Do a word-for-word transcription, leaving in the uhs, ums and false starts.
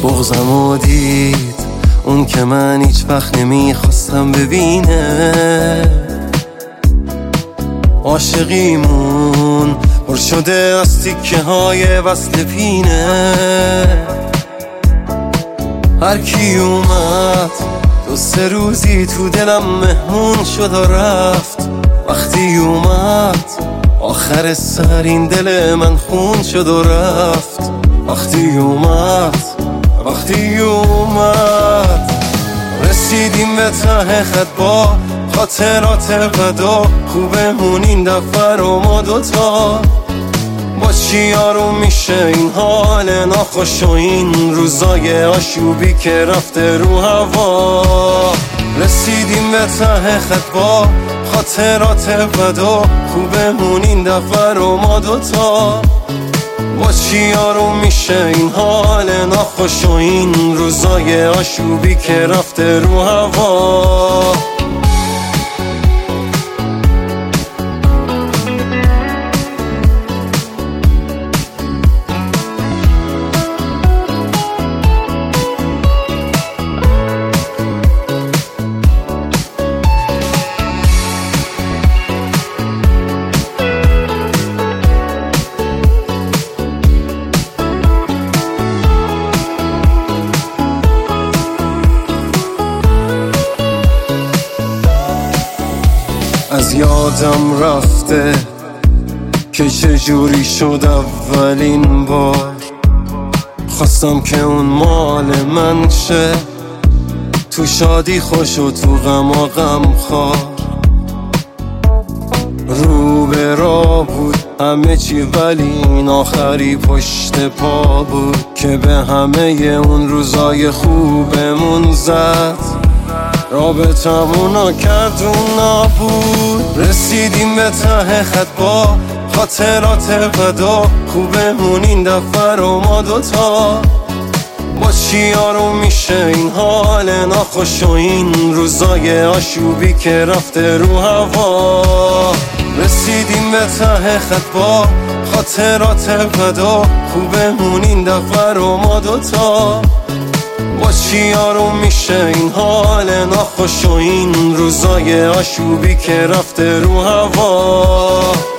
بغضمو دید اون که من هیچ وقت نمیخواستم ببینه. عاشقیمون پر شده از تیکه های وصل پینه. هر کی اومد دو سه روزی تو دلم مهمون شد و رفت. وقتی اومد آخر سر این دل من خون شد و رفت. وقتی اومد وقتی اومد رسیدیم به ته خط با خاطرات بدا. خوبمون این دفعه رو ما دوتا. با چی آروم میشه این حال ناخوش و این روزای آشوبی که رفته رو هوا. رسیدیم به ته خط با خاطرات بدا. خوبمون این دفعه رو ما دوتا. با چی آروم میشه این حال ناخوش و این روزای آشوبی که رفته رو هوا. از یادم رفته که چجوری شد اولین بار. خواستم که اون مال من شه، تو شادی خوش و تو غم و غم خوار. رو به راه بود همه چی ولی این آخری پشت پا بود که به همه اون روزای خوبمون زد. رابطمونو کرد اون نابود. رسیدیم به ته خط با خاطرات بدا. خوبمون این دفعه رو ما دوتا. با چی آروم میشه این حال ناخوش و این روزای آشوبی که رفته رو هوا. رسیدیم به ته خط با خاطرات بدا. خوبمون این دفعه رو ما دوتا. با چی آروم میشه این حال ناخوش و این روزای آشوبی که رفته رو هوا.